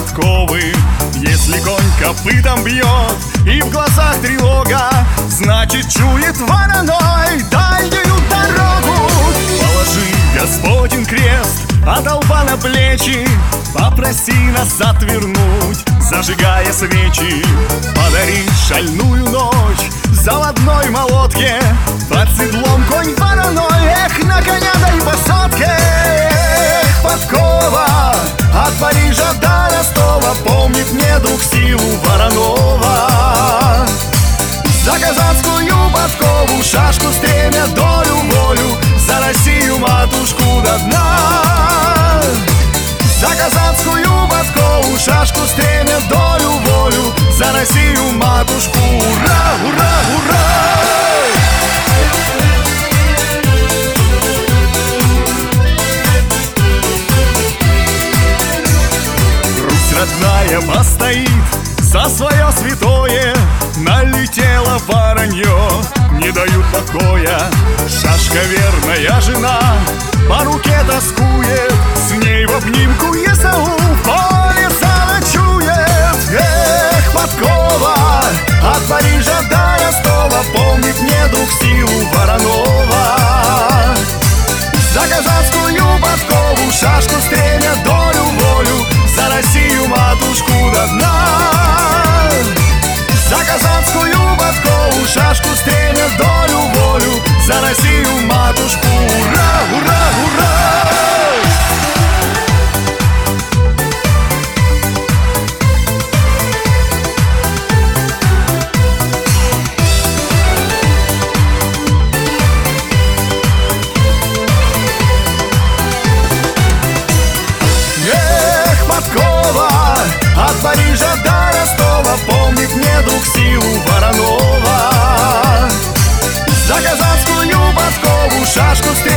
подковы. Если конь копытом бьет и в глазах тревога, значит чует вороной дальнюю дорогу. Положи, Господень, крест от лба на плечи, попроси нас отвернуть, зажигая свечи. Подари шальную ночь заводной молотке, под седлом конь вороной, эх, на коня дай посадке. Эх, подкова от Парижа до Ростова, помнит мне друг силу Воронова. За казацкую подкову, шашку, стремя, долю, волю, за Россию, матушку, до дна. За казацкую подкову, шашку, стремя, долю, волю, за Россию, матушку, ура, ура, ура! Русь родная постоит за свое святое, налетело воронье, не дают покоя. Шашка верная жена по руке тоскует, с ней в обнимку Есаул в поле заночует. Эх, подкова от Парижа до Ростова, помнит мне друг силу Воронова. За казацкую подкову, шашку, стремя, долю, волю, за Россию, матушку, до дна. За казацкую подкову, шашку, стремя, долю, волю, за Россию, матушку, ура, ура, ура! Эх, подкова от Парижа до Ростова, помнит мне друг силу Воронова. За казацкую подкову, шашку,